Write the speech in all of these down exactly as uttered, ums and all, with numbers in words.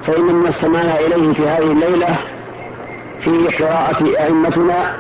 فإن من السماع إليه في هذه الليلة في قراءة أئمتنا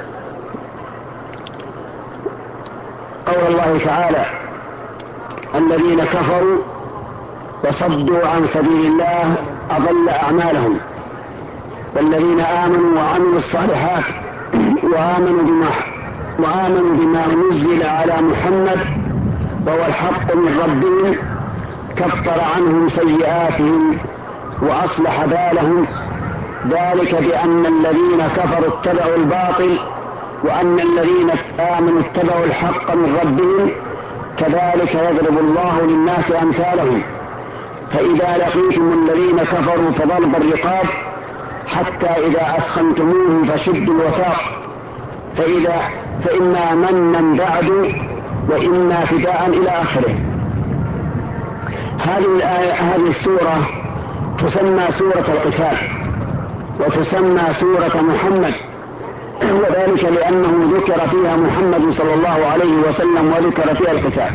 قول الله تعالى: الذين كفروا وصدوا عن سبيل الله أضل أعمالهم، والذين آمنوا وعملوا الصالحات وآمنوا بما, وآمنوا بما نزل على محمد وهو الحق من ربهم كفر عنهم سيئاتهم وأصلح بالهم، ذلك بأن الذين كفروا اتبعوا الباطل وأن الذين آمنوا اتبعوا الحق من ربهم، كذلك يضرب الله للناس أمثالهم. فإذا لقيتم الذين كفروا فضرب الرقاب حتى إذا أثخنتموهم فشدوا الوثاق، فإذا فإما منا بعد وإما فداء إلى آخره. هذه الآية هذه السورة تسمى سورة القتال وتسمى سورة محمد، وذلك لأنه ذكر فيها محمد صلى الله عليه وسلم وذكر فيها القتال.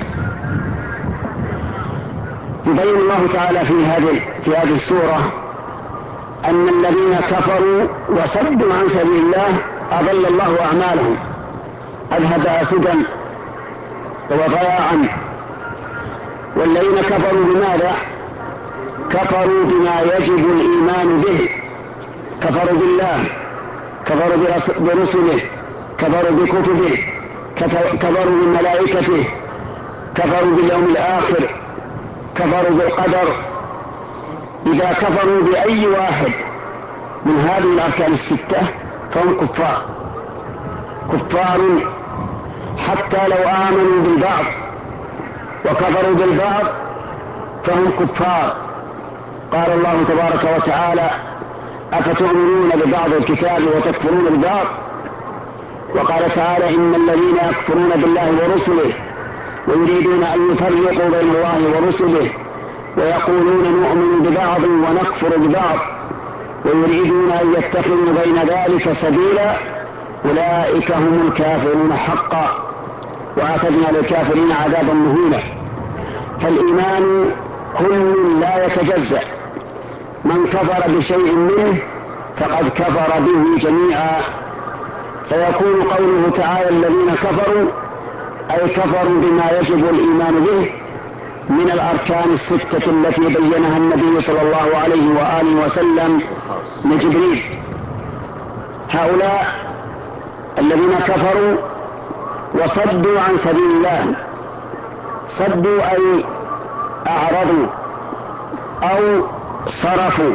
يبين الله تعالى في هذه في هذه السورة أن الذين كفروا وصدوا عن سبيل الله أضل الله أعمالهم، أذهب سدى وضياعا. والذين كفروا بماذا؟ كفروا بما يجب الإيمان به، كفروا بالله، كفروا برسله، كفروا بكتبه، كفروا بملائكته، كفروا باليوم الآخر، كفروا بالقدر. إذا كفروا بأي واحد من هذه الأركان الستة فهم كفار كفار حتى لو آمنوا بالبعض وكفروا بالبعض فهم كفار. قال الله تبارك وتعالى: أفتؤمنون ببعض الكتاب وتكفرون ببعض؟ وقال تعالى: إن الذين يكفرون بالله ورسله ويريدون أن يفرقوا بين الله ورسله ويقولون نؤمن ببعض ونكفر ببعض ويريدون أن يتخذوا بين ذلك سبيلا أولئك هم الكافرون حقا وأعتدنا للكافرين عذابا مهينا. فالإيمان كل لا يتجزأ، من كفر بشيء منه فقد كفر به جميعا. فيكون قوله تعالى: الذين كفروا أي كفروا بما يجب الإيمان به من الأركان الستة التي بينها النبي صلى الله عليه وآله وسلم لجبريل. هؤلاء الذين كفروا وصدوا عن سبيل الله، صدوا أي أعرضوا أو صرفوا.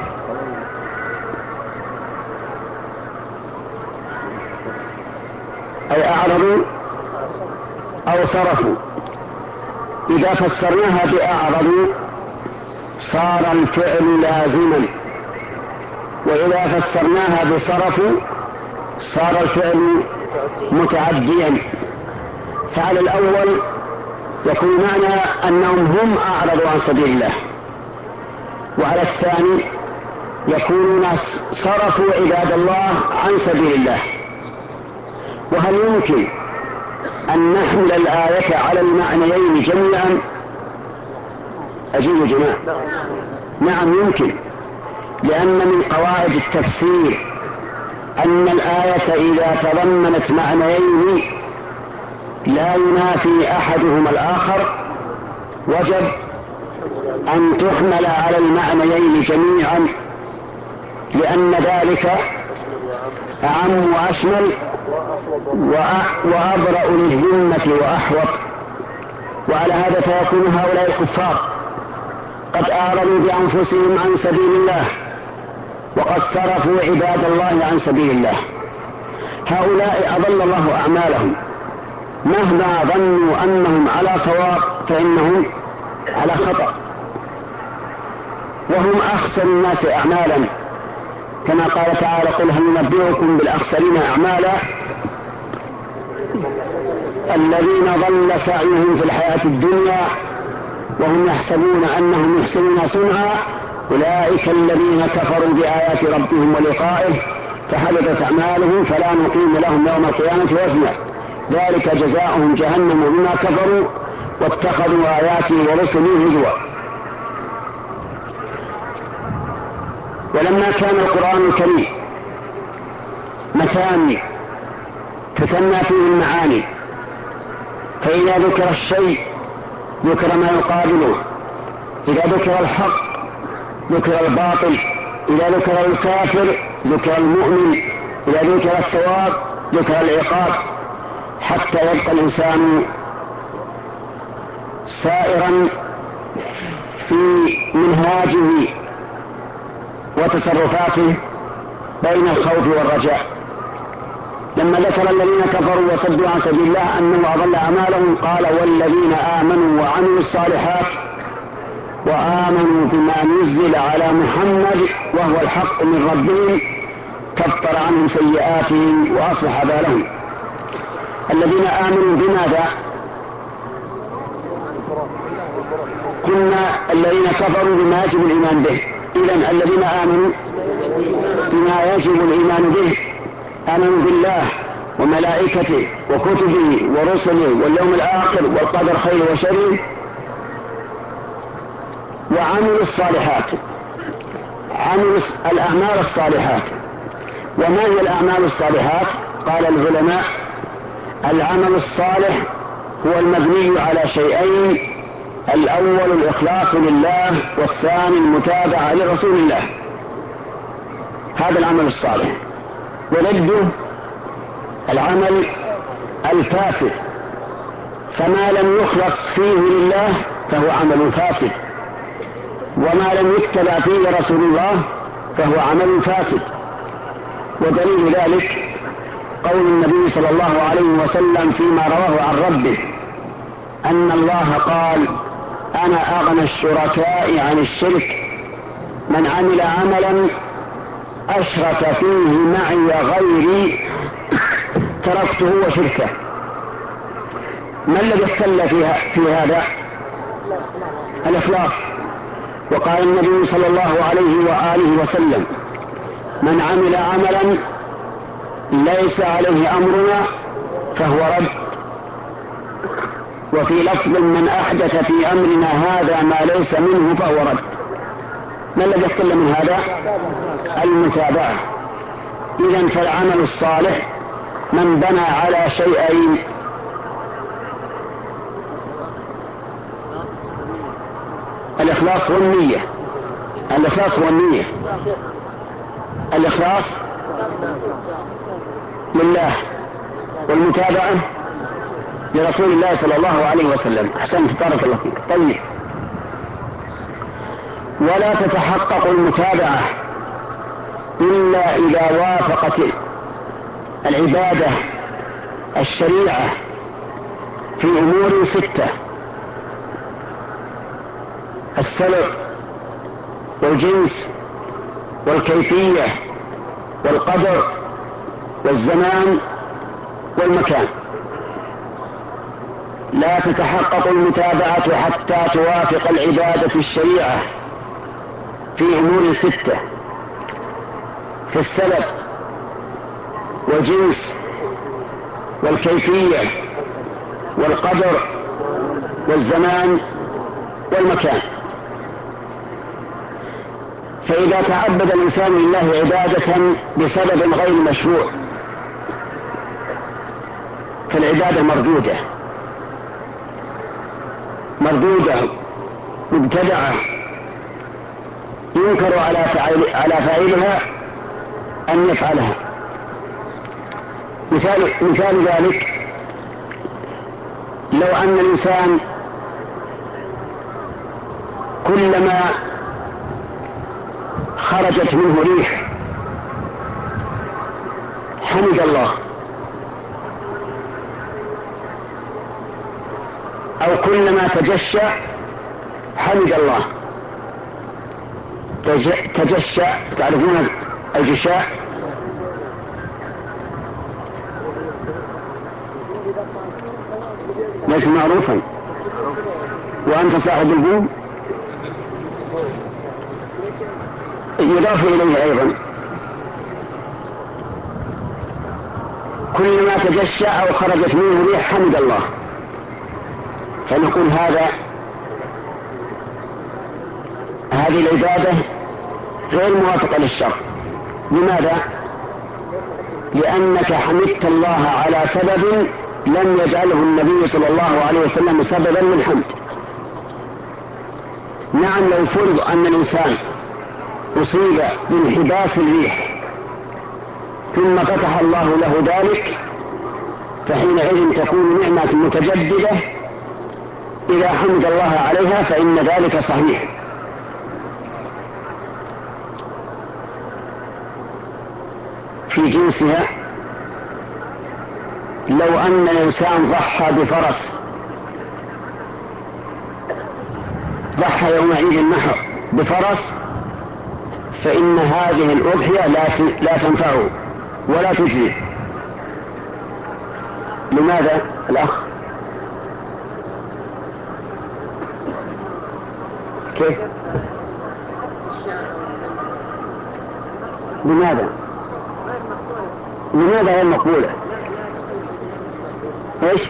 أي أعرضوا أو صرفوا. إذا فسرناها بأعرضوا صار الفعل لازما، وإذا فسرناها بصرفوا صار الفعل متعديا. فعلى الأول يكون معنى أنهم هم أعرضوا عن سبيل الله، وعلى الثاني يكونون صرفوا عباد الله عن سبيل الله. وهل يمكن أن نحمل الآية على المعنيين جميعا؟ أجيب جماعة. نعم يمكن، لأن من قواعد التفسير أن الآية إذا تضمنت معنيين لا ينافي أحدهما الآخر وجب أن تحمل على المعنيين جميعا، لأن ذلك أعم وأشمل وأبرأ للذمة وأحوط. وعلى هذا فيكون هؤلاء الكفار قد أعرضوا بأنفسهم عن سبيل الله وقد صرفوا عباد الله عن سبيل الله. هؤلاء أضل الله أعمالهم، مهما ظنوا أنهم على صواب فإنهم على خطأ، وهم أخسر الناس أعمالا، كما قال تعالى: قل هل ننبئكم بالأخسرين أعمالا الذين ضل سعيهم في الحياة الدنيا وهم يحسبون أنهم يحسنون صنعا أولئك الذين كفروا بآيات ربهم ولقائه فحبطت أعمالهم فلا نقيم لهم يوم القيامة وزنا ذلك جزاؤهم جهنم بما كفروا واتخذوا آياتي ورسلي هزوا. ولما كان القرآن الكريم مثاني تثنى فيه المعاني، فإذا ذكر الشيء ذكر ما يقابله، إذا ذكر الحق ذكر الباطل، إذا ذكر الكافر ذكر المؤمن، إذا ذكر الثواب ذكر العقاب، حتى يبقى الإنسان سائرا في منهاجه وتصرفاته بين الخوف والرجاء. لما ذكر الذين كفروا وصدوا عن سبيل الله أنه أضل أعمالهم قال والذين آمنوا وعملوا الصالحات وآمنوا بما نزل على محمد وهو الحق من ربهم كفر عنهم سيئاتهم وأصلح بالهم. الذين آمنوا بماذا؟ كنا الذين كفروا بما يجب الإيمان به. إذن الذين آمنوا بما يجب الإيمان به، آمنوا بالله وملائكته وكتبه ورسله واليوم الآخر والقدر خير وشر، وعملوا الصالحات، عملوا الأعمال الصالحات. وما هي الأعمال الصالحات؟ قال العلماء العمل الصالح هو المبني على شيئين: الأول الإخلاص لله، والثاني المتابعة لرسول الله. هذا العمل الصالح. وضده العمل الفاسد، فما لم يخلص فيه لله فهو عمل فاسد، وما لم يتبع فيه رسول الله فهو عمل فاسد. ودليل ذلك قول النبي صلى الله عليه وسلم فيما رواه عن ربه أن الله قال أنا أغنى الشركاء عن الشرك من عمل عملا أشرك فيه معي غيري تركته وشركه. ما الذي اختل في هذا؟ الإخلاص. وقال النبي صلى الله عليه وآله وسلم من عمل عملا ليس عليه أمرنا فهو رد. وفي لفظ من أحدث في أمرنا هذا ما ليس منه فهو رد. ما الذي اختل من هذا؟ المتابعة. إذن فالعمل الصالح من بنى على شيئين: الإخلاص والنية. الإخلاص والنية. الإخلاص لله والمتابعة لرسول الله صلى الله عليه وسلم. أحسنت، بارك الله فيك. طيب، ولا تتحقق المتابعة إلا إذا وافقت العبادة الشريعة في أمور ستة: السبب والجنس والكيفية والقدر والزمان والمكان. لا تتحقق المتابعة حتى توافق العبادة الشريعة في أمور ستة: في السبب والجنس والكيفية والقدر والزمان والمكان. فإذا تعبد الإنسان لله عبادة بسبب غير مشروع فالعبادة مردودة مردودة مبتدعة ينكر على فاعل على فاعلها أن يفعلها. مثال مثال ذلك لو أن الإنسان كلما خرجت منه ريح حمد الله، أو كلما تجشى حمد الله. تجشى، تعرفون الجشاء؟ ليس معروفا، وأنت صاحب البوم يضاف إليه أيضا. كلما تجشى أو خرجت منه ريح حمد الله. فنقول هذا هذه العبادة غير موافقة للشرع. لماذا؟ لأنك حمدت الله على سبب لم يجعله النبي صلى الله عليه وسلم سببا للحمد. نعم، لو فرض أن الإنسان أصيب بانحباس الريح ثم فتح الله له ذلك، فحينئذ تكون نعمة متجددة إذا حمد الله عليها، فإن ذلك صحيح. في جنسها، لو أن الإنسان ضحى بفرس، ضحى يوم عيد النحر بفرس، فإن هذه الأضحية لا لا تنفعه ولا تجزي. لماذا الأخ؟ كيف؟ لماذا؟ لماذا غير مقبولة؟ ايش؟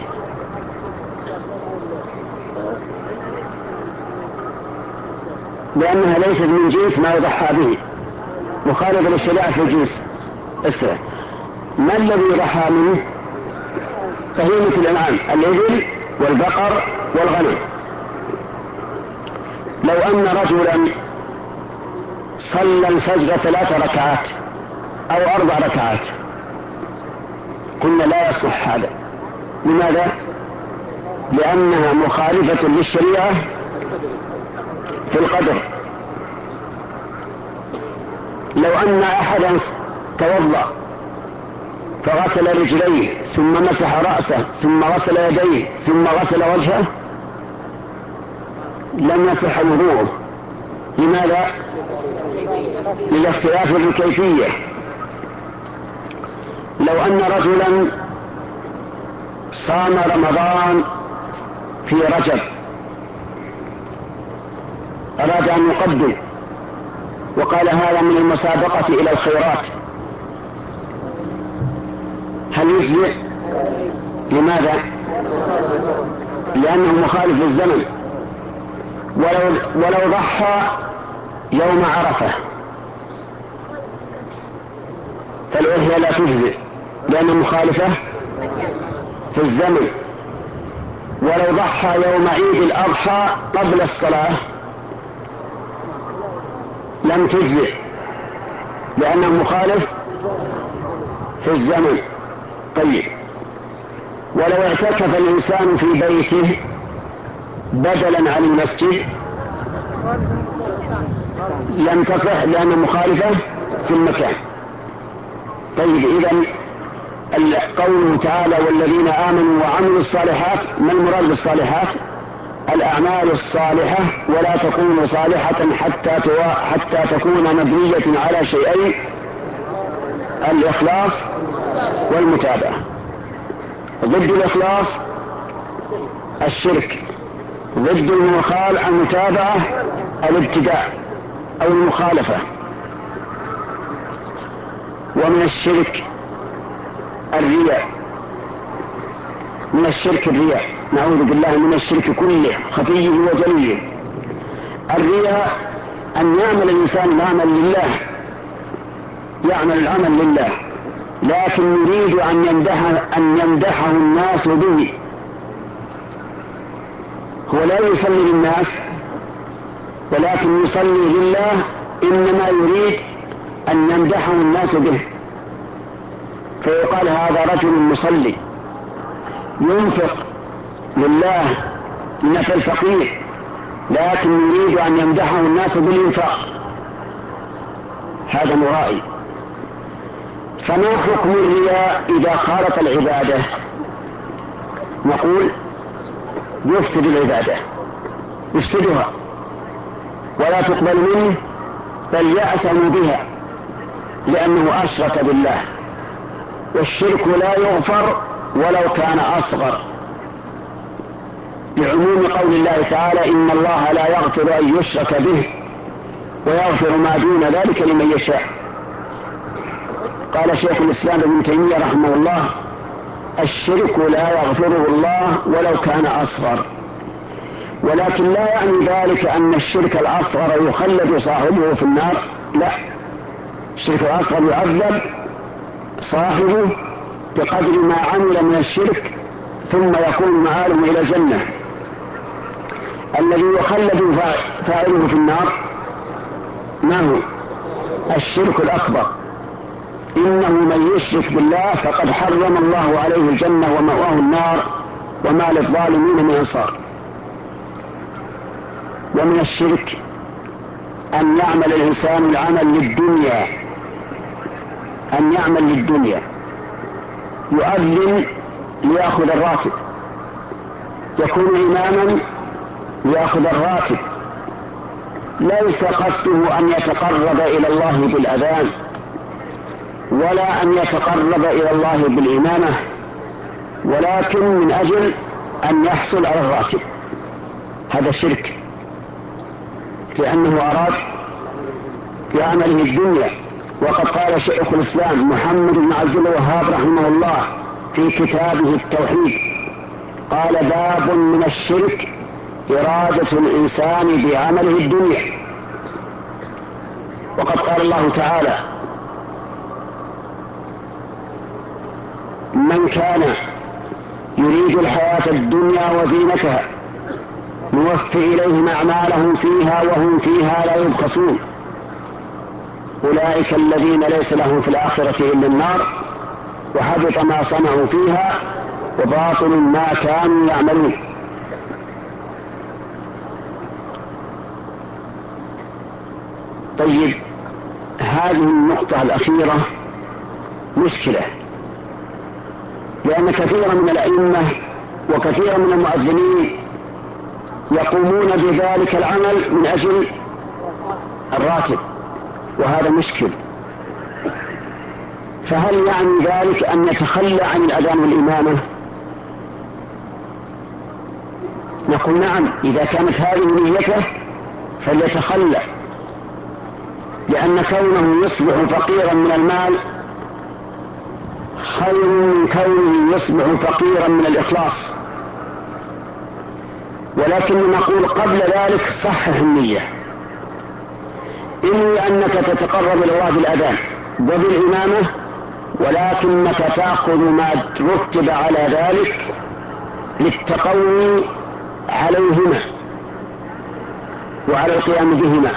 لأنها ليست من جنس ما يضحى به، مخالفة للشريعة في الجنس. اسرع. ما الذي يضحى منه؟ فهي مثل الأنعام، الإبل والبقر والغنم. لو أن رجلا صلى الفجر ثلاث ركعات أو أربع ركعات، قلنا لا يصح هذا. لماذا؟ لأنها مخالفة للشريعة في القدر. لو أن أحدا توضأ فغسل رجليه ثم مسح رأسه ثم غسل يديه ثم غسل وجهه لم يصح وضوءه. لماذا؟ للاختلاف في الكيفية. لو أن رجلا صام رمضان في رجب، أراد أن يقدم وقال هذا من المسابقة إلى الخيرات، هل يجزئ؟ لماذا؟ لأنه مخالف للزمن. ولو, ولو ضحى يوم عرفة فالأضحية لا تجزئ لأنه مخالفة في الزمن. ولو ضحى يوم عيد الأضحى قبل الصلاة لم تجزئ لأنه مخالف في الزمن. طيب، ولو اعتكف الإنسان في بيته بدلا عن المسجد لم تصح لأنه مخالفة في المكان. طيب، إذن قوله تعالى والذين آمنوا وعملوا الصالحات، ما المراد بالصالحات؟ الأعمال الصالحة، ولا تكون صالحة حتى حتى تكون مبنية على شيئين: الإخلاص والمتابعة. ضد الإخلاص الشرك، ضد المتابعة الابتداع أو المخالفة. ومن الشرك الرياء، من الشرك الرياء، نعوذ بالله من الشرك كله خفيه وجليه. الرياء أن يعمل الإنسان العمل لله، يعمل العمل لله لكن يريد أن يمدح أن يمدحه الناس به. هو لا يصلي للناس ولكن يصلي لله، إنما يريد أن يمدحه الناس به، فيقال هذا رجل مصلي ينفق لله لنفع الفقير، لكن يريد أن يمدحه الناس بالإنفاق، هذا مرائي. فما حكم الرياء إذا خالط العبادة؟ نقول يفسد العبادة، يفسدها ولا تقبل منه، بل يأثم بها لأنه أشرك بالله، والشرك لا يغفر ولو كان أصغر، بعموم قول الله تعالى إن الله لا يغفر أن يشرك به ويغفر ما دون ذلك لمن يشاء. قال شيخ الإسلام ابن تيمية رحمه الله الشرك لا يغفره الله ولو كان أصغر، ولكن لا يعني ذلك أن الشرك الأصغر يخلد صاحبه في النار، لا، الشرك الأصغر يعذب صاحبه بقدر ما عمل من الشرك ثم يكون مآله إلى الجنة. الذي يخلد فاعله في النار ما هو؟ الشرك الأكبر. إنه من يشرك بالله فقد حرم الله عليه الجنة ومأواه النار وما للظالمين من أنصار. ومن الشرك أن يعمل الإنسان العمل للدنيا، أن يعمل للدنيا، يؤذن ليأخذ الراتب، يكون إماما ليأخذ الراتب، ليس قصده أن يتقرب إلى الله بالأذان ولا أن يتقرب إلى الله بالإمامة، ولكن من أجل أن يحصل على الراتب. هذا شرك، لأنه أراد بعمله الدنيا. وقد قال شيخ الإسلام محمد بن عبد الوهاب رحمه الله في كتابه التوحيد، قال: باب من الشرك إرادة الإنسان بعمله الدنيا. وقد قال الله تعالى: من كان يريد الحياة الدنيا وزينتها نوفي إليهم أعمالهم فيها وهم فيها لا يبخسون أولئك الذين ليس لهم في الآخرة إلا النار وحبط ما صنعوا فيها وباطل ما كانوا يعملون. طيب، هذه النقطة الأخيرة مشكلة، لأن كثيرا من الأئمة وكثيرا من المؤذنين يقومون بذلك العمل من أجل الراتب، وهذا مشكل. فهل يعني ذلك أن يتخلى عن الأذان والإمامة؟ نقول نعم، إذا كانت هذه نيته فليتخلى، لأن كونه يصبح فقيرا من المال خير من كونه يصبح فقيرا من الإخلاص. ولكن نقول قبل ذلك صحح النية، إني أنك تتقرب إلى الله بالأذان وبالإمامة، ولكنك تأخذ ما رتب على ذلك للتقوي عليهما وعلى القيام بهما.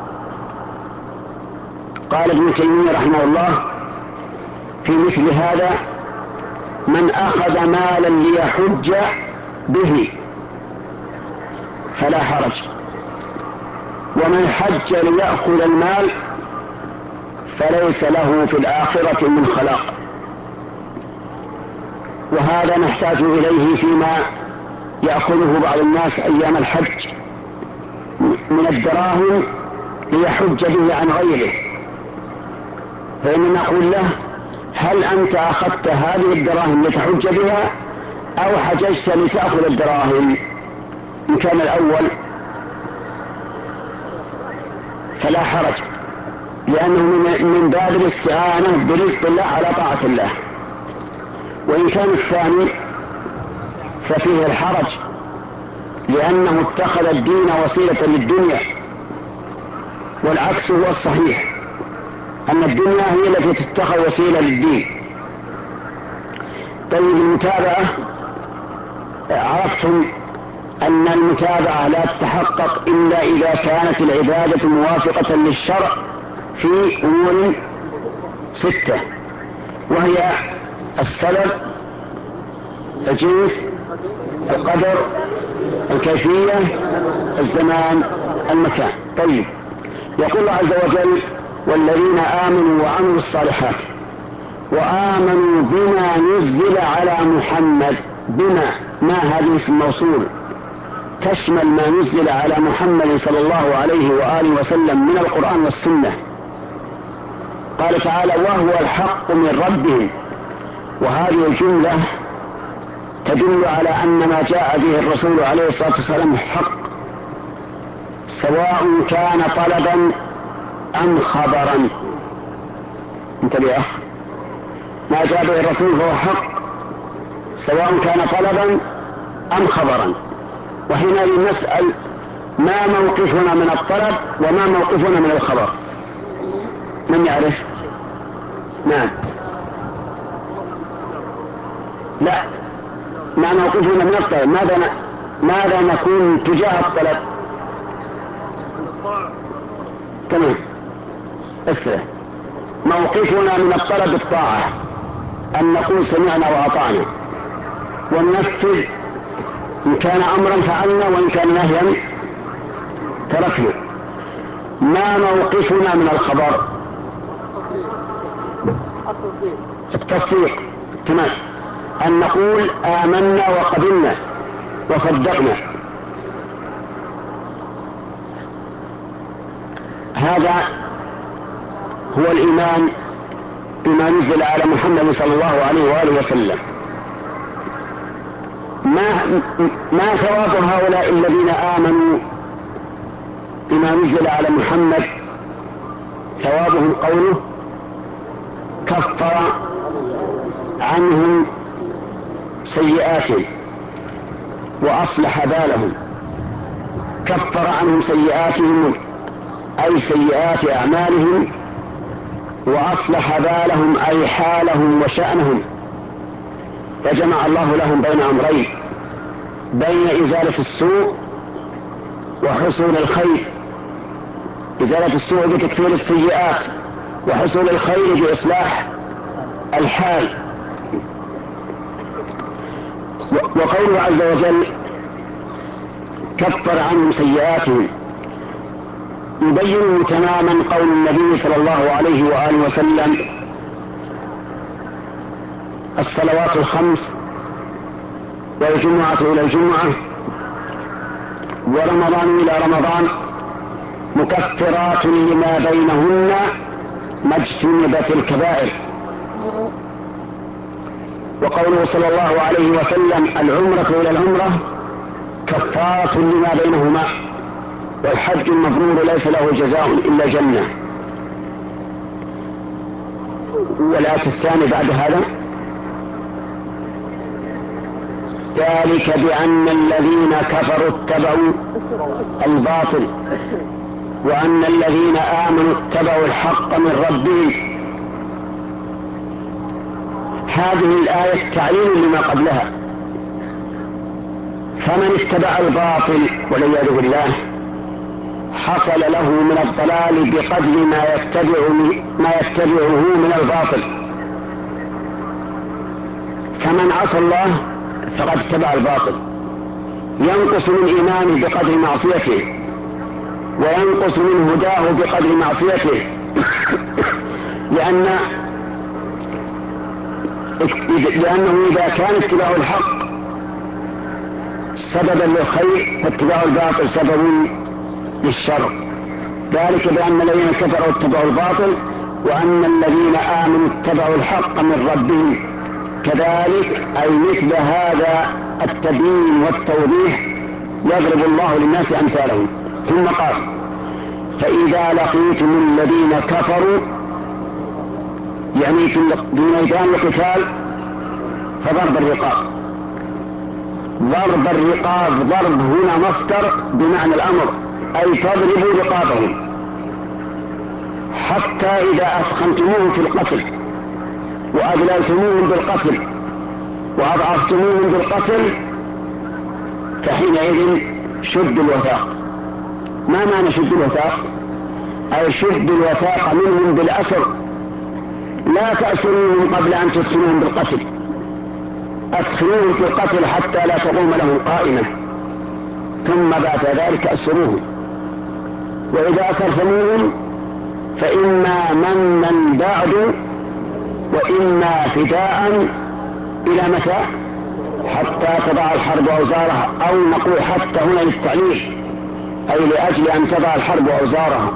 قال ابن تيمية رحمه الله في مثل هذا: من أخذ مالا ليحج به فلا حرج، ومن حج ليأخذ المال فليس له في الآخرة من خلاق. وهذا نحتاج إليه فيما يأخذه بعض الناس أيام الحج من الدراهم ليحج به عن غيره، فإننا نقول له: هل أنت أخذت هذه الدراهم لتحج بها أو حججت لتأخذ الدراهم؟ إن كان الأول فلا حرج، لأنه من باب الاستعانة برزق الله على طاعة الله. وإن كان الثاني ففيه الحرج، لأنه اتخذ الدين وسيلة للدنيا، والعكس هو الصحيح، أن الدنيا هي التي تتخذ وسيلة للدين. طيب، المتابعة، عرفتم أن المتابعة لا تتحقق إلا إذا كانت العبادة موافقة للشرع في أمور ستة، وهي السبب، الجنس، القدر، الكيفية، الزمان، المكان. طيب، يقول الله عز وجل: والذين آمنوا وعملوا الصالحات وآمنوا بما نزل على محمد. بما، ما هذه اسم موصول تشمل ما نزل على محمد صلى الله عليه وآله وسلم من القرآن والسنة. قال تعالى: وهو الحق من ربهم. وهذه الجملة تدل على أن ما جاء به الرسول عليه الصلاة والسلام حق، سواء كان طلبا أم خبرا. انتبه يا أخ، ما جاء به الرسول فهو حق سواء كان طلبا أم خبرا. وحينئذ نسأل: ما موقفنا من الطلب وما موقفنا من الخبر؟ من يعرف؟ نعم. لا، ما موقفنا من الطلب. ماذا ن... ماذا نكون تجاه الطلب؟ تمام. اسرع. موقفنا من الطلب الطاعة، أن نقول سمعنا وأطعنا وننفذ، إن كان أمرا فعلنا وإن كان نهيا تركنا. ما موقفنا من الخبر؟ التصديق. تمام. أن نقول آمنا وقبلنا وصدقنا. هذا هو الإيمان بما نزل على محمد صلى الله عليه وآله وسلم. ما ما ثواب هؤلاء الذين آمنوا بما نزل على محمد؟ ثوابهم قوله كفر عنهم سيئاتهم وأصلح بالهم. كفر عنهم سيئاتهم أي سيئات أعمالهم، وأصلح بالهم أي حالهم وشأنهم، فجمع الله لهم بين أمرين: بين إزالة السوء وحصول الخير. إزالة السوء بتكفير السيئات، وحصول الخير بإصلاح الحال. وقوله عز وجل كفر عنهم سيئاتهم يبين تماما قول النبي صلى الله عليه وآله وسلم: الصلوات الخمس والجمعة إلى الجمعة ورمضان إلى رمضان مكفرات لما بينهن ما اجتنبت الكبائر. وقوله صلى الله عليه وسلم: العمرة إلى العمرة كفارة لما بينهما، والحج المبرور ليس له جزاء إلا جنة. والآية الثانية بعد هذا: ذلك بأن الذين كفروا اتبعوا الباطل وأن الذين آمنوا اتبعوا الحق من ربهم. هذه الآية تعليل لما قبلها. فمن اتبع الباطل والعياذ بالله حصل له من الضلال بقدر ما يتبع ما يتبعه من الباطل. فمن عصى الله فقد اتبع الباطل، ينقص من إيمانه بقدر معصيته، وينقص من هداه بقدر معصيته، لأن لأنه إذا كان اتباع الحق سببا للخير فاتباع الباطل سبب للشر. ذلك بأن الذين كفروا اتبعوا الباطل وأن الذين آمنوا اتبعوا الحق من ربهم. كذلك أي مثل هذا التبيين والتوضيح يضرب الله للناس أمثالهم. ثم قال: فإذا لقيتم الذين كفروا، يعني في ميدان القتال، فضرب الرقاب. ضرب الرقاب ضرب هنا مصدر بمعنى الأمر، أي فاضربوا رقابهم حتى إذا أثخنتموهم في القتل وأذللتموهم بالقتل وأضعفتموهم بالقتل فحينئذ شدوا الوثاق. ما معنى شد الوثاق؟ أي شد الوثاق منهم بالأسر، لا تأسروهم قبل أن تثخنوهم بالقتل، أثخنوهم في القتل حتى لا تقوم لهم قائمة، ثم بعد ذلك أسروهم. وإذا أسرتموهم فإما منا بعد وإما فداء. إلى متى؟ حتى تضع الحرب أوزارها، أو نقول حتى هنا للتعليل، أي لأجل أن تضع الحرب أوزارها.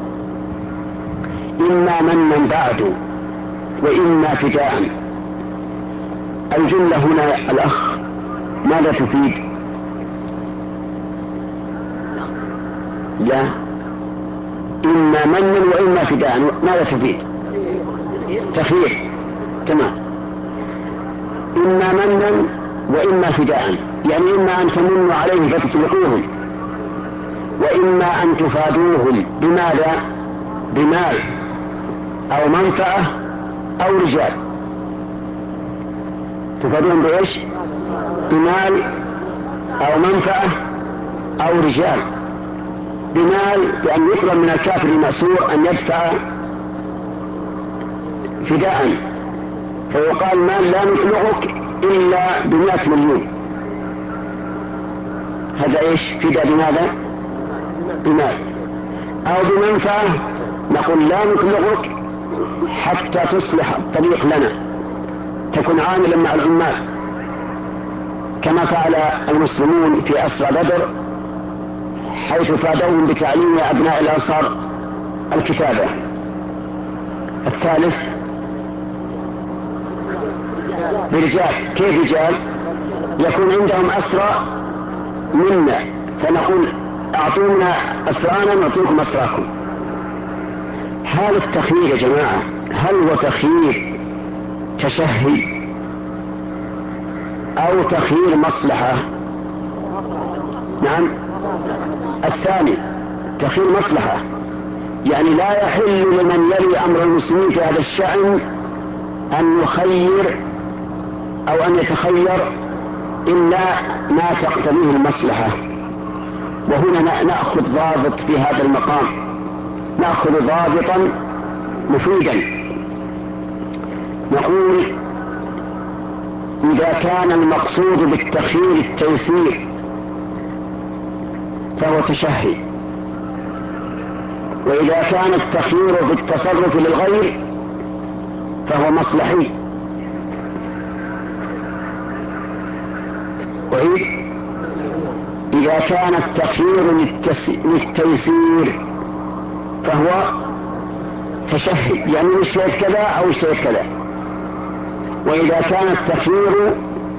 إما منا بعد وإما فداء. الجملة هنا الأخ ماذا تفيد؟ لا، إما منا وإما فداء ماذا تفيد؟ تخيير. تمام. إما منا وإما فداء، يعني إما أن تمنوا عليهم فتطلقوهم، وإما أن تفادوهم. بماذا؟ بمال. أو منفعة أو رجال. تفادون بإيش؟ بمال أو منفعة أو رجال. بمال بأن يطلب من الكافر المأسور أن يدفع فداء، فيقال مال لا نطلقك إلا بمئة مليون. هذا إيش؟ فداء بماذا؟ بمال. أو بمنفعة نقول لا نطلقك حتى تصلح الطريق لنا، تكون عاملا مع العمال، كما فعل المسلمون في أسرى بدر، حيث فادوهم بتعليم أبناء الأنصار الكتابة. الثالث برجال. كيف رجال؟ يكون عندهم أسرى منا، فنقول أعطونا أسرانا نعطيكم أسراكم. هذا التخيير يا جماعة هل هو تخيير تشهي أو تخيير مصلحة؟ نعم، الثاني تخيير مصلحة، يعني لا يحل لمن يلي أمر المسلمين في هذا الشأن أن يخير أو أن يتخير إلا ما تقتضيه المصلحة. وهنا نأخذ ضابط في هذا المقام، نأخذ ضابطا مفيدا. نقول إذا كان المقصود بالتخيير التيسير فهو تشهي، وإذا كان التخيير في التصرف للغير فهو مصلحي. وإذ إذا كان التخيير للتيسير فهو تشهي، يعني اشتريت كذا أو اشتريت كذا. وإذا كان التخيير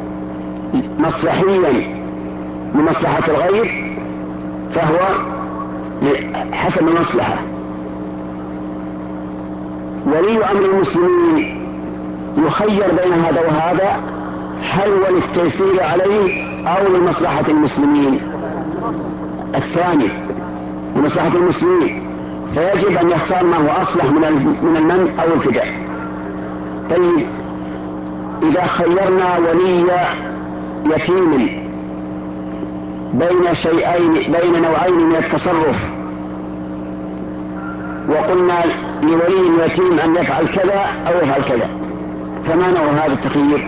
مصلحيا لمصلحة الغير فهو حسب المصلحة. ولي أمر المسلمين يخير بين هذا وهذا، هل هو للتيسير عليه أو لمصلحة المسلمين؟ الثاني لمصلحة المسلمين، فيجب أن يختار ما هو أصلح من المنع أو الفداء. طيب إذا خيرنا ولي يتيم بين شيئين، بين نوعين من التصرف، وقلنا لولي اليتيم أن يفعل كذا أو يفعل كذا، فما نوع هذا التخيير؟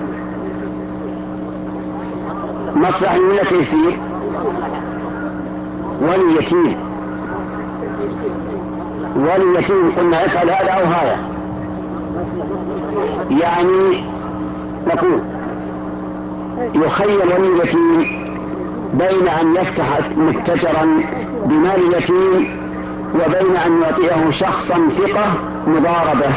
مصلحي ولا تيسير؟ ولي يتيم، ولي يتيم قلنا يفعل هذا أو هذا، يعني نقول يخير ولي اليتيم بين أن يفتح متجرا بمال اليتيم وبين أن يعطيه شخصا ثقة مضاربة.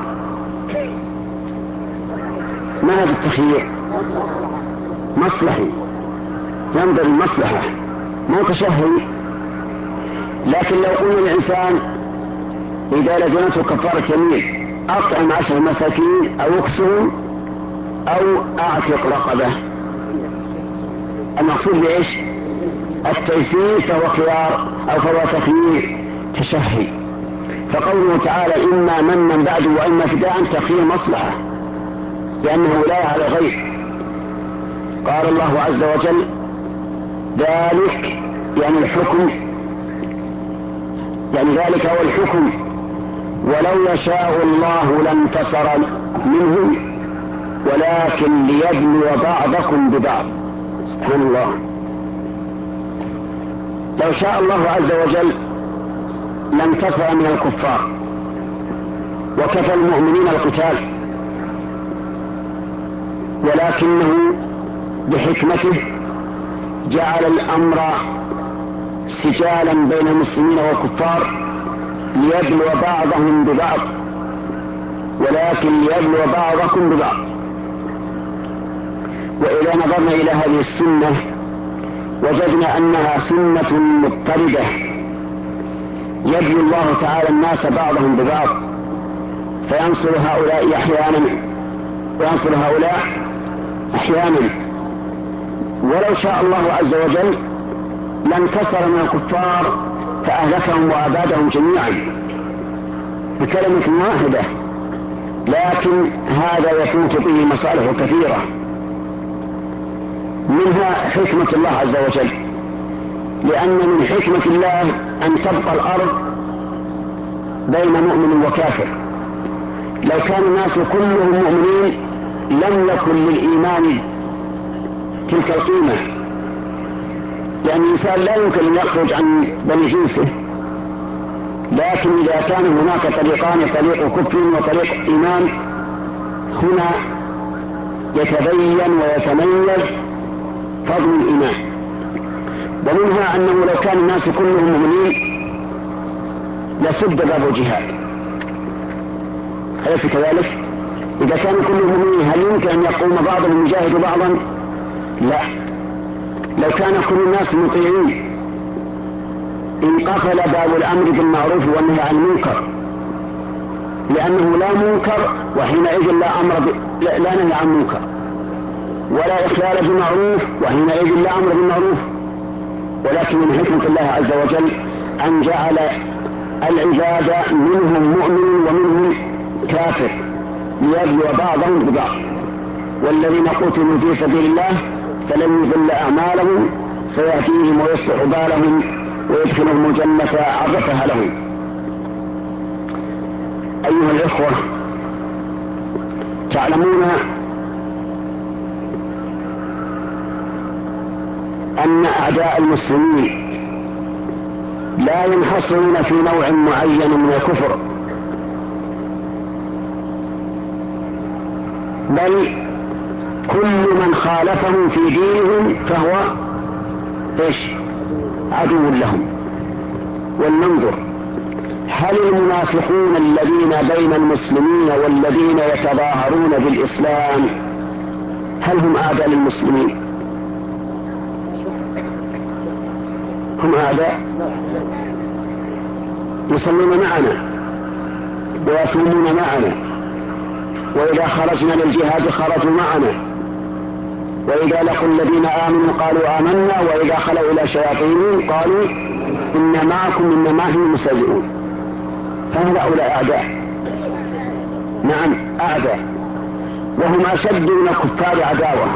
ما هذا التخيير؟ مصلحي، ينظر المصلحة ما تشهي. لكن لو قلنا الإنسان إذا لزمته كفارة يمين أطعم عشر مساكين أو اكسهم أو أعتق رقبة، المقصود بإيش؟ التيسير، فهو خيار أو فهو تخيير تشهي. فقوله تعالى إما منا بعد وإما فداء تخيير مصلحة، لأنه ولاية على الغير. قال الله عز وجل ذلك يعني الحكم، يعني ذلك هو الحكم، ولو يشاء الله لانتصر منهم ولكن ليبلو بعضكم ببعض. سبحان الله، لو شاء الله عز وجل لانتصر من الكفار وكفى المؤمنين القتال، ولكنه بحكمته جعل الأمر سجالا بين المسلمين والكفار ليبلو بعضهم ببعض، ولكن ليبلو بعضكم ببعض. وإذا نظرنا إلى هذه السنة وجدنا أنها سنة مضطردة، يبلو الله تعالى الناس بعضهم ببعض، فينصر هؤلاء أحيانا وينصر هؤلاء أحيانا. ولو شاء الله عز وجل لانتصر من الكفار فأهلكهم وأبادهم جميعا. بكلمة واحدة، لكن هذا يفوت به مصالح كثيرة، منها حكمة الله عز وجل، لأن من حكمة الله أن تبقى الأرض بين مؤمن وكافر. لو كان الناس كلهم مؤمنين لم يكن للإيمان تلك القيمة، لأن الإنسان لا يمكن أن يخرج عن بني جنسه، لكن إذا كان هناك طريقان، طريق كفر وطريق إيمان، هنا يتبين ويتميز فضل الإيمان. ومنها أنه لو كان الناس كلهم مؤمنين لسد باب الجهاد، أليس كذلك؟ إذا كانوا كلهم مؤمنين هل يمكن أن يقوم بعضهم يجاهد بعضا؟ لا. لو كان كل الناس مطيعين انقفل باب الأمر بالمعروف والنهي عن المنكر، لأنه لا منكر وحينئذ لا أمر ب... لا, لا نهي عن منكر، ولا إخلال بمعروف وحينئذ لا أمر بالمعروف. ولكن من حكمة الله عز وجل أن جعل العباد منهم مؤمن ومنهم كافر ليبلو بعضهم ببعض. والذين قتلوا في سبيل الله فلن يضل أعمالهم سيهديهم ويصلح بالهم ويدخلهم الجنة عرفها لهم. أيها الإخوة، تعلمون أن أعداء المسلمين لا ينحصرون في نوع معين من الكفر، بل كل من خالفهم في دينهم فهو إيش؟ عدو لهم. ولننظر هل المنافقون الذين بين المسلمين والذين يتظاهرون بالإسلام هل هم أعداء للمسلمين؟ هم أعداء، يصلون معنا ويصومون معنا، وإذا خرجنا للجهاد خرجوا معنا، وإذا لقوا الذين آمنوا قالوا آمنا، وإذا خلوا إلى شياطينهم قالوا إنا معكم إنما نحن مستهزئون. فهؤلاء أعداء، نعم أعداء، وهم أشد من الكفار عداوة،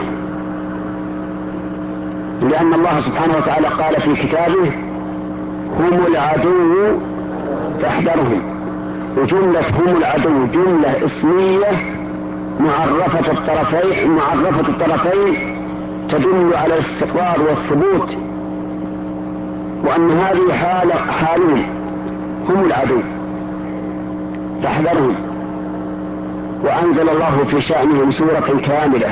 لأن الله سبحانه وتعالى قال في كتابه هم العدو فاحذرهم. وجملة هم العدو جملة اسمية معرفة الطرفين معرفة الطرفين تدل على الاستقرار والثبوت، وأن هذه حال حالهم، هم العدو فاحذرهم. وأنزل الله في شأنهم سورة كاملة.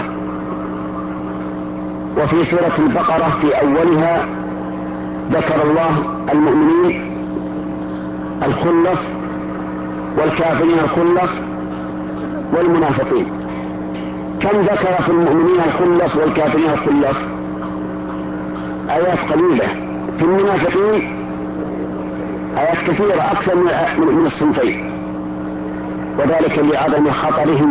وفي سورة البقرة في أولها ذكر الله المؤمنين الخلص والكافرين الخلص والمنافقين. كم ذكر في المؤمنين الخلص والكافرين الخلص؟ آيات قليلة. في المنافقين آيات كثيرة أكثر من الصنفين، وذلك لعظم خطرهم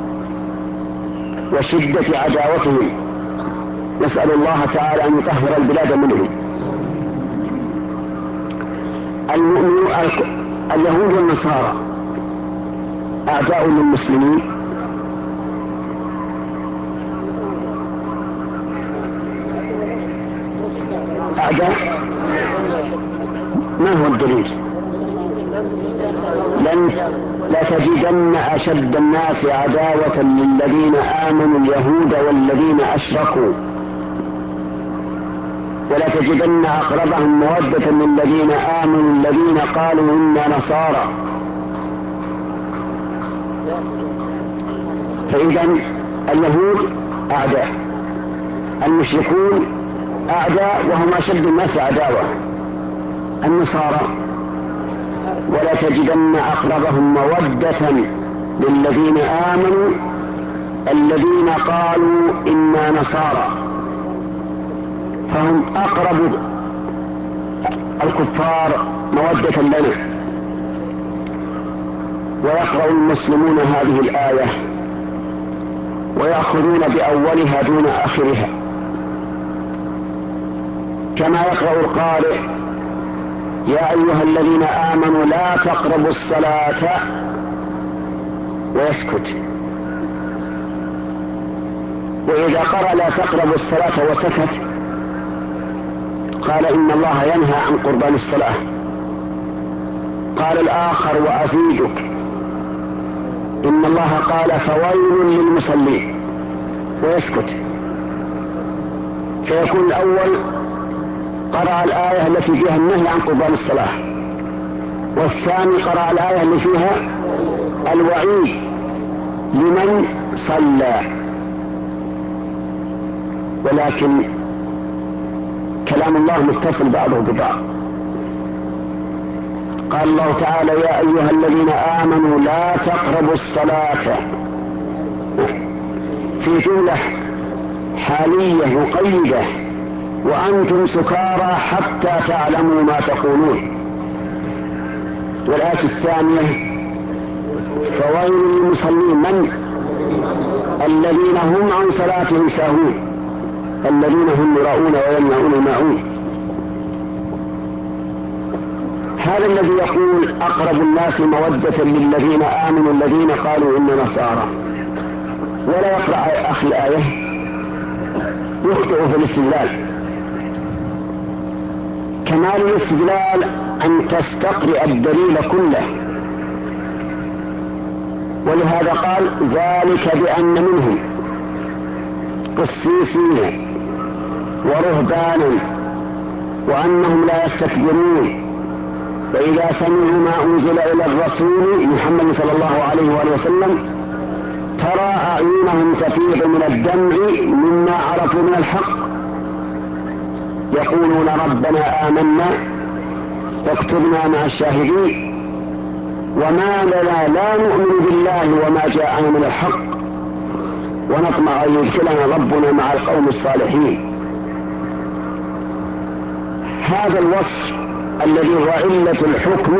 وشدة عداوتهم. نسأل الله تعالى أن يطهر البلاد منهم. المؤمنون اليهود والنصارى أعداء للمسلمين، أعداء. ما هو الدليل؟ لن لا تجدن أشد الناس عداوة للذين آمنوا اليهود والذين أشركوا، ولا تجدن أقربهم مودة للذين آمنوا الذين قالوا إنا نصارى. فإذا اليهود أعداء، المشركون أعداء وهم أشد الناس عداوة، النصارى. ولا تجدن أقربهم مودة للذين آمنوا الذين قالوا إنا نصارى، فهم أقرب الكفار مودة لنا. ويقرأ المسلمون هذه الآية ويأخذون بأولها دون آخرها، كما يقرأ القارئ يا أيها الذين آمنوا لا تقربوا الصلاة ويسكت. وإذا قرأ لا تقربوا الصلاة وسكت قال إن الله ينهى عن قربان الصلاة. قال الآخر وأزيدك إن الله قال فويل للمصلين ويسكت. فيكون الأول قرأ الآية التي فيها النهي عن قربان الصلاة، والثاني قرأ الآية اللي فيها الوعيد لمن صلى. ولكن كلام الله متصل بعضه ببعض. قال الله تعالى يا أيها الذين آمنوا لا تقربوا الصلاة، في جملة حالية مقيدة، وأنتم سكارى حتى تعلموا ما تقولون. والآية الثانية فويل للمصلين من الذين هم عن صلاتهم ساهون الذين هم يراءون ويمنعون الماعون. هذا الذي يقول أقرب الناس مودة للذين آمنوا الذين قالوا إن نصارى، ولا يقرأ أخي الآية يخطئ في الاستدلال. كمال الاستدلال أن تستقرئ الدليل كله. ولهذا قال ذلك بأن منهم قسيسين ورهبانا وأنهم لا يستكبرون وإذا سمعوا ما أنزل إلى الرسول محمد صلى الله عليه وآله وسلم ترى أعينهم تفيض من الدمع مما عرفوا من الحق يقولون ربنا آمنا واكتبنا مع الشاهدين وما لنا لا نؤمن بالله وما جاءنا من الحق ونطمع أن يدخلنا ربنا مع القوم الصالحين. هذا الوصف الذي هو علة الحكم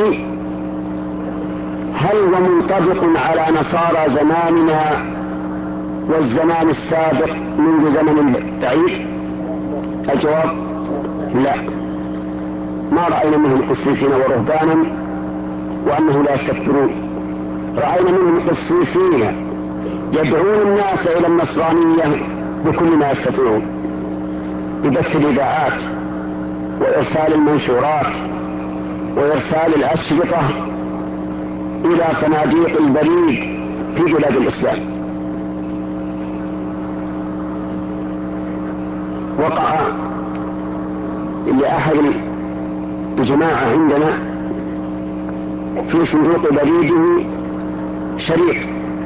هل هو منطبق على نصارى زماننا والزمان السابق منذ زمن بعيد؟ الجواب لا، ما رأينا منهم قسيسين ورهبانا وأنه لا يستكبرون. رأينا منهم قسيسين يدعون الناس إلى النصرانية بكل ما يستطيعون، ببث الإذاعات وإرسال المنشورات وإرسال الأشرطة إلى صناديق البريد في بلاد الإسلام. وقع لأحد الجماعة عندنا في صندوق بريده شريط،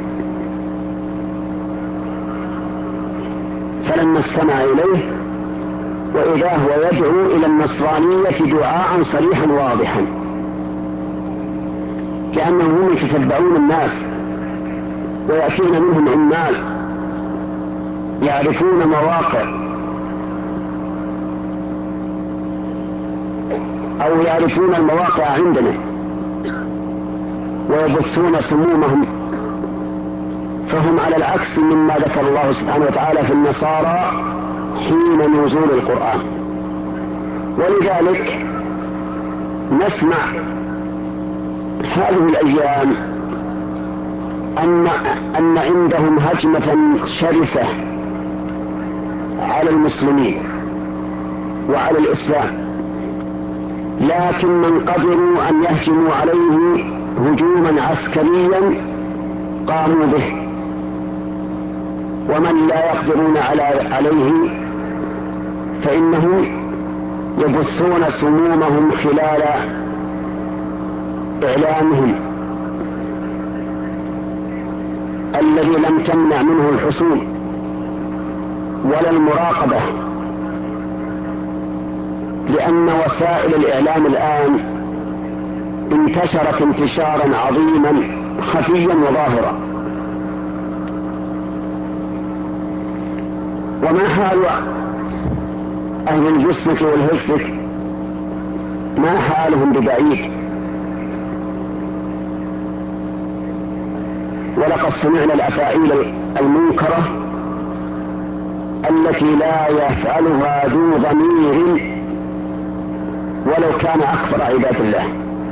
فلما استمع إليه وإذا هو يدعو إلى النصرانية دعاء صريحا واضحا، لأنهم هم يتتبعون الناس ويأتون منهم عمال يعرفون مواقع أو يعرفون المواقع عندنا ويبثون سمومهم، فهم على العكس مما ذكر الله سبحانه وتعالى في النصارى حين نزول القرآن. ولذلك نسمع هذه الأيام أن أن عندهم هجمة شرسة على المسلمين وعلى الإسلام، لكن من قدروا أن يهجموا عليه هجوما عسكريا قاموا به، ومن لا يقدرون عليه فإنهم يبثون سمومهم خلال إعلامهم الذي لم تمنع منه الحصول ولا المراقبة، لأن وسائل الإعلام الآن انتشرت انتشارا عظيما خفيا وظاهرا. وما حال أهل الجسة والهسك؟ ما حالهم ببعيد. ولقد سمعنا الأفاعيل المنكرة التي لا يفعلها ذو ضمير ولو كان أكبر عباد الله.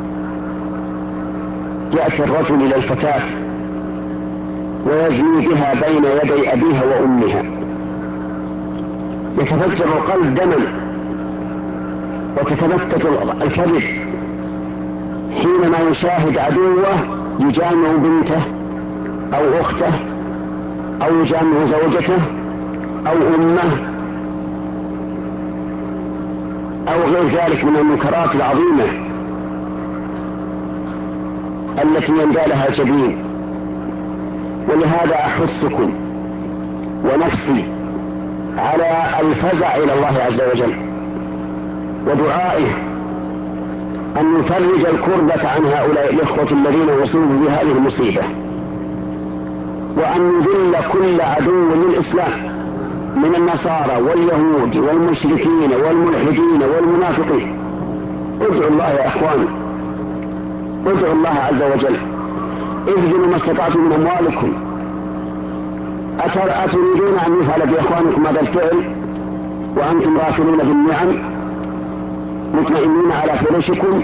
يأتي الرجل إلى الفتاة ويزني بها بين يدي أبيها وأمها، يتفجر القلب دما وتتفتت الكبد حينما يشاهد عدوه يجامع بنته أو أخته أو يجامع زوجته أو أمه أو غير ذلك من المنكرات العظيمة التي يندى لها جبين. ولهذا أحثكم ونفسي على الفزع إلى الله عز وجل ودعائه أن يفرج الكربة عن هؤلاء الإخوة الذين أصيبوا بهذه المصيبة، وأن يذل كل عدو للإسلام من النصارى واليهود والمشركين والملحدين والمنافقين. ادعوا الله يا أخوان، ادعوا الله عز وجل، ابذلوا ما استطعتم من أموالكم. أتريدون أن يفعل بإخوانكم هذا الفعل وأنتم غافلون بالنعم مطمئنين على فرشكم؟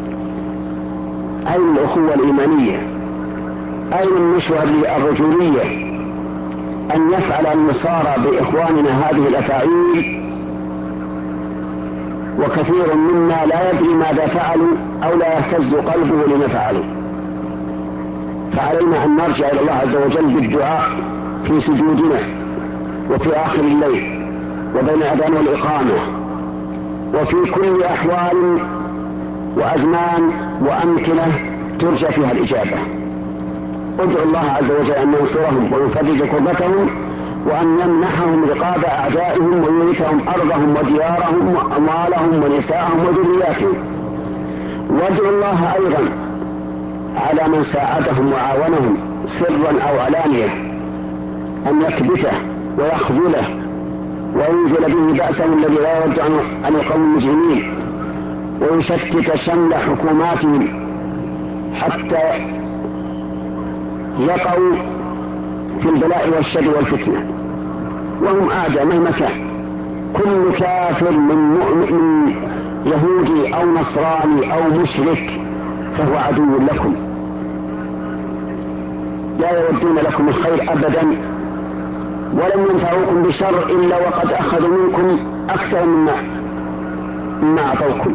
أين الأخوة الإيمانية؟ أين النشوة الرجولية أن يفعل النصارى بإخواننا هذه الأفاعيل وكثير منا لا يدري ماذا فعلوا أو لا يهتز قلبه لما فعلوا؟ فعلينا أن نرجع إلى الله عز وجل بالدعاء في سجودنا وفي آخر الليل وبين الأذان والإقامة وفي كل أحوال وأزمان وأمكنة ترجى فيها الإجابة. ادعوا الله عز وجل أن ينصرهم ويفرج كربتهم وأن يمنحهم رقاب أعدائهم ويورثهم أرضهم وديارهم وأموالهم ونساءهم وذرياتهم. وادعوا الله أيضا على من ساعدهم وعاونهم سرا أو علانية أن يكبته ويخذله وينزل به بأسه الذي لا يرد عن القوم المجرمين ويشتت شمل حكوماتهم حتى يقعوا في البلاء والشر والفتنة وهم أعداء مهما كان. كل كافر من مؤمن يهودي أو نصراني أو مشرك فهو عدو لكم، لا يودون لكم الخير أبدا ولم ينفعوكم بشر إلا وقد أخذوا منكم أكثر مما مما أعطوكم.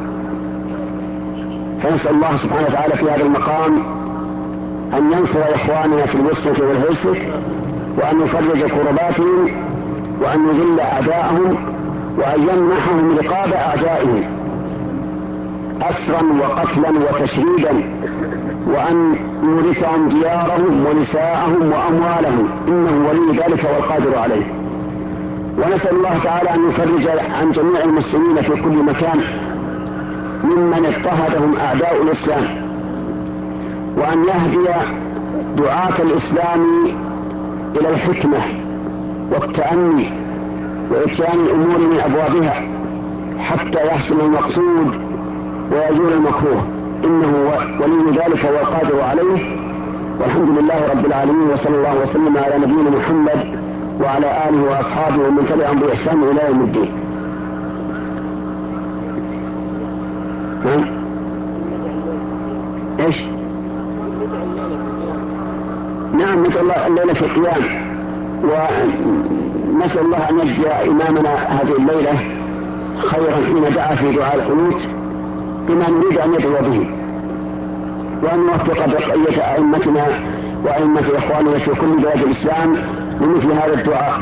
فنسأل الله سبحانه وتعالى في هذا المقام أن ينصر إخواننا في الوسطة والهرسك وأن يفرج كرباتهم وأن يذل أعداءهم وأن يمنحهم رقاب أعدائهم أسرا وقتلا وتشريدا وأن يورثهم ديارهم ونساءهم وأموالهم إنه ولي ذلك والقادر عليه. ونسأل الله تعالى أن يفرج عن جميع المسلمين في كل مكان ممن اضطهدهم أعداء الإسلام وأن يهدي دعاة الإسلام إلى الحكمة والتأني وإتيان الأمور من أبوابها حتى يحصل المقصود ويزول المكروه إنه ولي ذلك والقادر عليه. والحمد لله رب العالمين وصلى الله وسلم على نبينا محمد وعلى آله وأصحابه ومن تبعهم بإحسان إلى يوم الدين. ها؟ إيش؟ نعم ندعو الله الليلة في القيام ونسأل الله أن يجزي إمامنا هذه الليلة خيرا حين دعا في دعاء القنوت بما نريد أن يدعو به وأن نوفق بقية أئمتنا وأئمة إخواننا في كل بلاد الإسلام لمثل هذا الدعاء.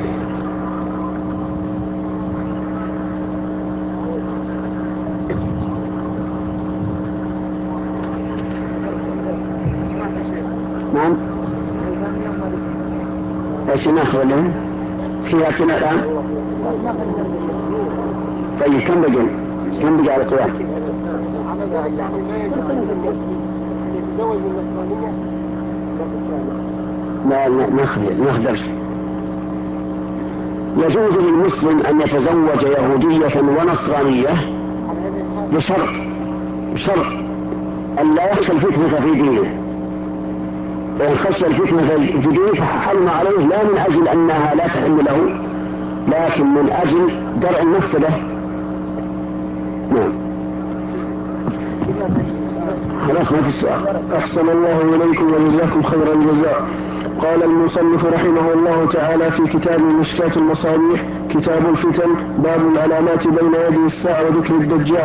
نعم ايش ناخذ اليوم؟ فيها سنة الآن؟ طيب كم بقي؟ كم بقي على القيام؟ لا ناخذ ناخذ درس. يجوز للمسلم أن يتزوج يهودية ونصرانية بشرط بشرط أن لا يخشى الفتنة في دينه. فإن خشى الفتنة في دينه فحرم عليه لا من أجل أنها لا تحل له لكن من أجل درء المفسدة. نعم. خلاص ما في السؤال. أحسن الله إليكم وجزاكم خير الجزاء. قال المصنف رحمه الله تعالى في كتاب مشكاة المصابيح كتاب الفتن باب العلامات بين يدي الساعة وذكر الدجال.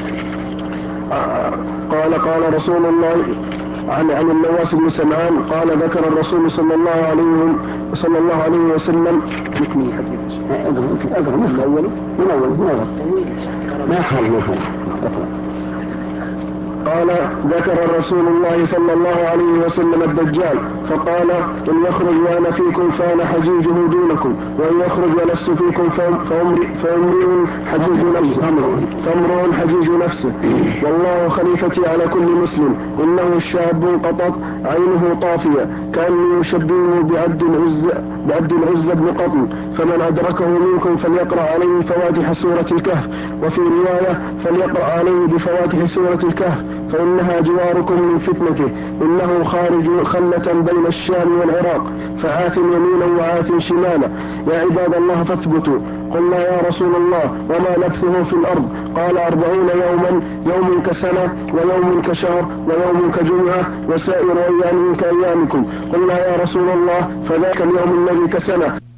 قال قال رسول الله عن عن النواس بن سمعان قال ذكر الرسول صلى الله عليه صلى الله عليه وسلم نكمل الحديث. اقرا من اول من اول من اول ما خالف ما خالف. قال ذكر الرسول الله صلى الله عليه وسلم الدجال فقال إن يخرج وأنا فيكم فأنا حجيجه دونكم وإن يخرج ولست فيكم فأمرئ حجيج نفسه فامرؤ حجيج نفسه والله خليفتي على كل مسلم إنه شاب قطط عينه طافية كأني يشبهه بعبد العزة بعبد العزة بن قطن فمن أدركه منكم فليقرأ عليه فواتح سورة الكهف وفي رواية فليقرأ عليه بفواتح سورة الكهف فإنها جواركم من فتنته إنه خارج خلة بين الشام والعراق فعاث يمينا وعاث شمالا يا عباد الله فاثبتوا. قلنا يا رسول الله وما لبثه في الأرض؟ قال أربعون يوما يوم كسنة ويوم كشهر ويوم كجمعة وسائر أيام كأيامكم. قلنا يا رسول الله فذاك اليوم الذي كسنة